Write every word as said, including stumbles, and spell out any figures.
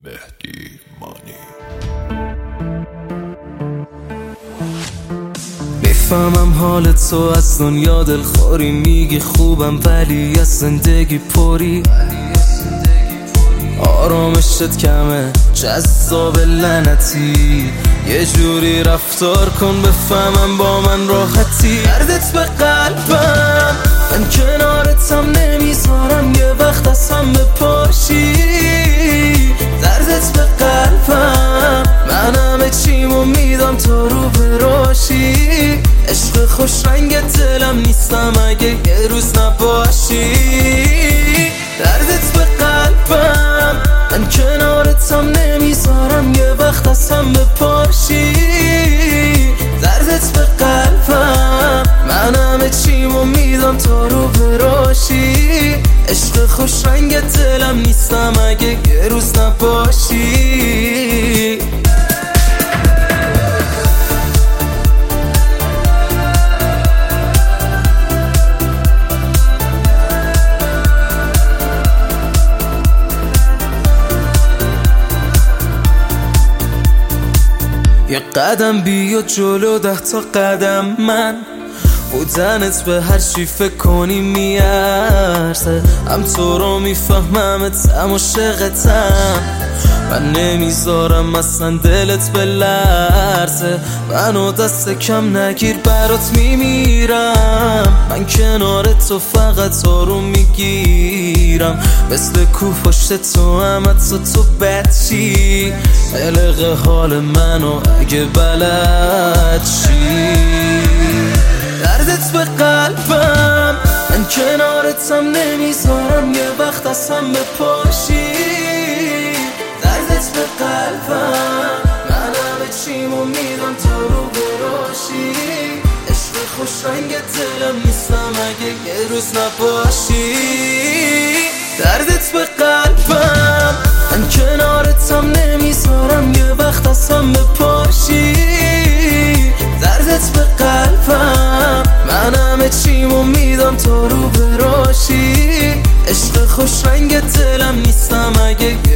مهدی مانی. میفهمم حال تو از دنیا دلخوری، میگی خوبم ولی از زندگی پری. آرامشت کمه جذاب لعنتی، یه جوری رفتار کن بفهمم با من راحتی. دردت به قلبم، من کنارتم نمیذارم یه وقت از هم بپاشی. دردت به قلبم، من همه چیمو میدم تا رو براشی. عشق خوش رنگ دلم نیستم اگه یه روز نباشی. دردت به قلبم، من کنارتم نمیذارم یه وقت از هم بپاشی. دردت به قلبم، من همه چیمو میدم تا رو براشی. عشق خوش رنگ دلم نیستم اگه یه روز نباشی. یه قدم بیا جلو، ده تا قدم من بودنت به هر چی فکر کنی میارزه. هم تو رو میفهممت هم عاشقتم، من نمیذارم اصلا دلت بلرزه. منو دست کم نگیر برات میمیرم، من کنار تو فقط آروم میگیرم. مثل کو پشت تو هم حتی تو بچی. قلق حال منو اگه بلد چی. دردت به قلبم، من کنارتم نمیذارم یه وقت از هم بپاشی. دردت به قلبم، من همه چیمو میدم تا رو براشی. عشق خوش رنگ دلم نیستم اگه یه روز نباشی. دردت به قلبم، من کنارتم نمیذارم یه وقت از هم بپاشی. دردت به قلبم، من همه چیمو میدم تا رو براشی. عشق خوش رنگ دلم نیستم اگه